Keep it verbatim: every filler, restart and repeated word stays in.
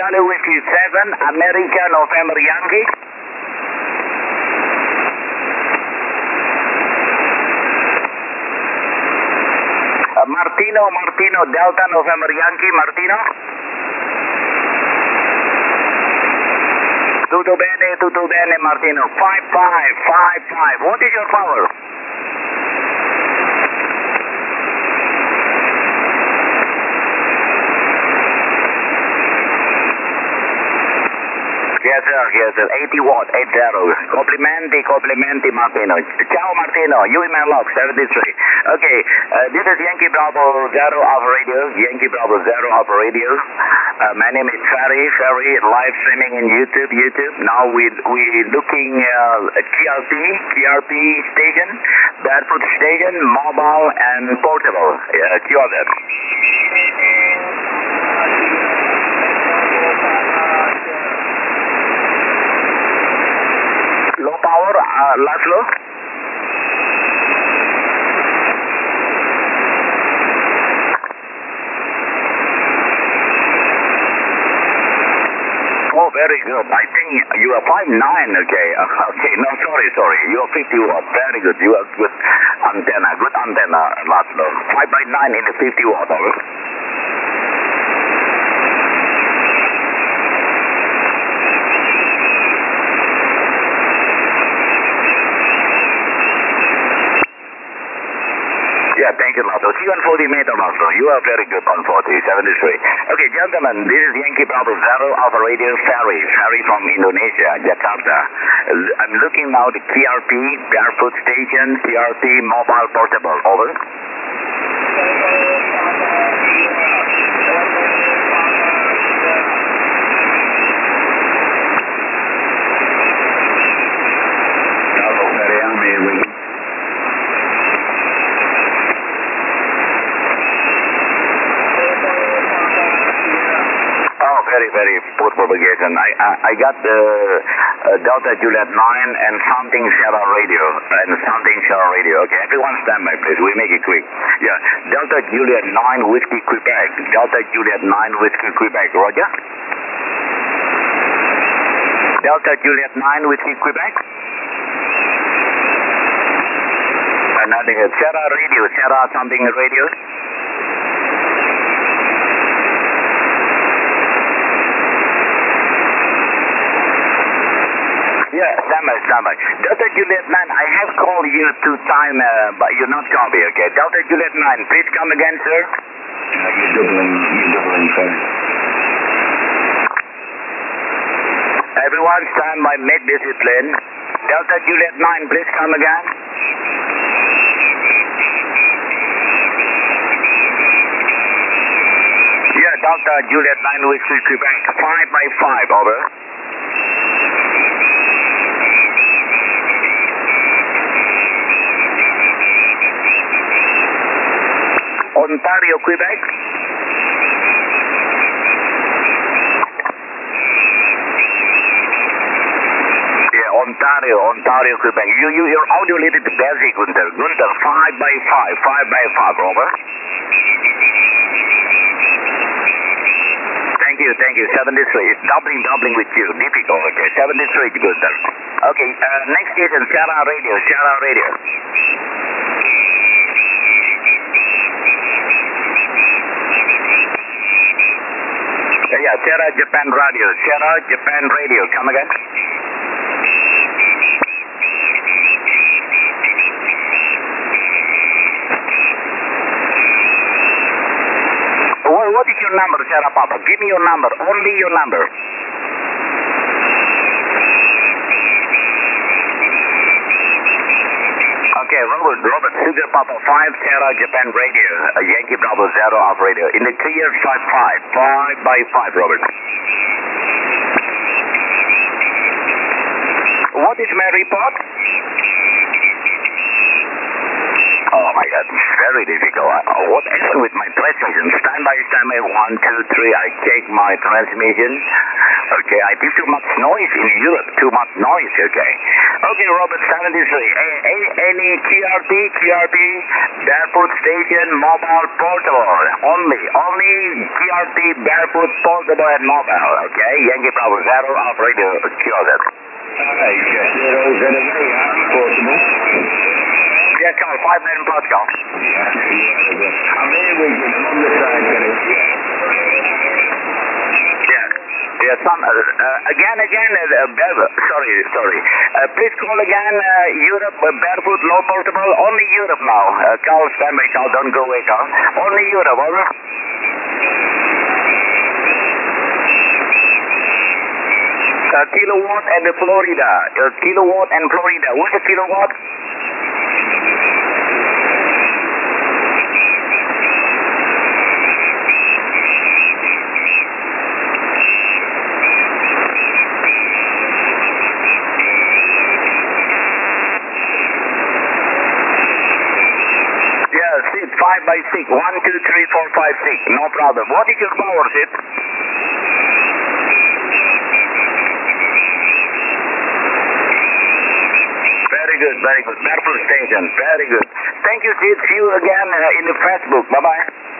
Charlie Whiskey seven, America, November Yankee. Uh, Martino, Martino, Delta, November Yankee, Martino. Tutto bene, tutto bene, Martino. five five, five five. What is your power? Yes, sir, yes, sir. eighty watt, eighty. Complimenti, complimenti, Martino. Ciao, Martino. You in my log, seventy-three. Okay, uh, this is Yankee Bravo Zero Alpha Radio. Yankee Bravo Zero Alpha Radio. Uh, my name is Ferry. Ferry, live streaming in YouTube, YouTube. Now we we looking uh, at Q R P, Q R P station, barefoot station, mobile and portable. Uh, Q R P. Low power, uh, last low. Oh, very good. I think you are five nine, okay. Uh, okay, no, sorry, sorry. You are fifty watt. Very good. You are good antenna, good antenna, last low. five by nine in the fifty watt, over. Yeah, thank you, Lasso. See you on forty meter, Lasso. You are very good on forty, seventy-three. Okay, gentlemen, this is Yankee Bravo Zero Alpha Radio Ferry. Ferry from Indonesia, Jakarta. I'm looking now at Q R P, barefoot station, Q R P, mobile portable. Over. Very, very poor propagation. I, I, I got the uh, Delta Juliet nine and something Sierra radio, and something Sierra radio. Okay, everyone stand by, please. We make it quick. Yeah, Delta Juliet nine Whiskey Quebec. Delta Juliet nine Whiskey Quebec. Roger. Delta Juliet nine Whiskey Quebec. And nothing. Sierra radio. Sierra something radio. Yeah, stand by, stand by. Delta Juliet nine, I have called you two times, uh, but you're not copy, okay? Delta Juliet nine, please come again, sir. Uh, you're doubling, you're doubling, sir. Everyone stand by mid-discipline. Delta Juliet nine, please come again. Yeah, Delta Juliet nine, Whiskey Quebec, five by five, over. Ontario, Quebec. Yeah, Ontario, Ontario, Quebec. You, you, your audio little bit busy, Gunther. Gunther, five by five, five by five, over. Thank you, thank you. seventy-three. It's doubling, doubling with you. Difficult, okay. seventy-three, Gunther. Okay, uh, next station, Sierra Radio, Sierra Radio. Yeah, Sierra Japan Radio. Sierra Japan Radio. Come again. Well, what is your number, Sierra Papa? Give me your number. Only your number. Okay, Robert, Robert, Sugar Papa five, Sierra Japan Radio, uh, Yankee Bravo Zero Alpha Radio. In the clear, five five, five by five, Robert. What is my report? Oh my God, it's very difficult. Uh, what happened with my transmission? Stand by, stand by, one, two, three. I check my transmission. Okay, I think too much noise in Europe. Too much noise, okay. Okay, Robert seventy-three. A, a, any Q R P, Q R P, barefoot station, mobile, portable. Only, only Q R P, barefoot, portable, and mobile, okay? Yankee Bravo Zero, operator, Q R Z. Alright, zero, zero, zero, portable. Yes, call, five nine plus, call. How many we can on the side, Yes, yes, some, uh, uh, again, again, uh, uh, sorry, sorry. Uh, please call again, uh, Europe, uh, barefoot, low portable, only Europe now. Uh, call, standby call, don't go away, call. Only Europe, over. Uh, kilowatt and Florida, uh, kilowatt and Florida. What's a kilowatt? Yeah, six, five by six, one, two, three, four, five, six, no problem. What is your power, Sid? Very good, very good. Barefoot station, very good. Thank you, Sid. See you again uh, in the Facebook. Bye-bye.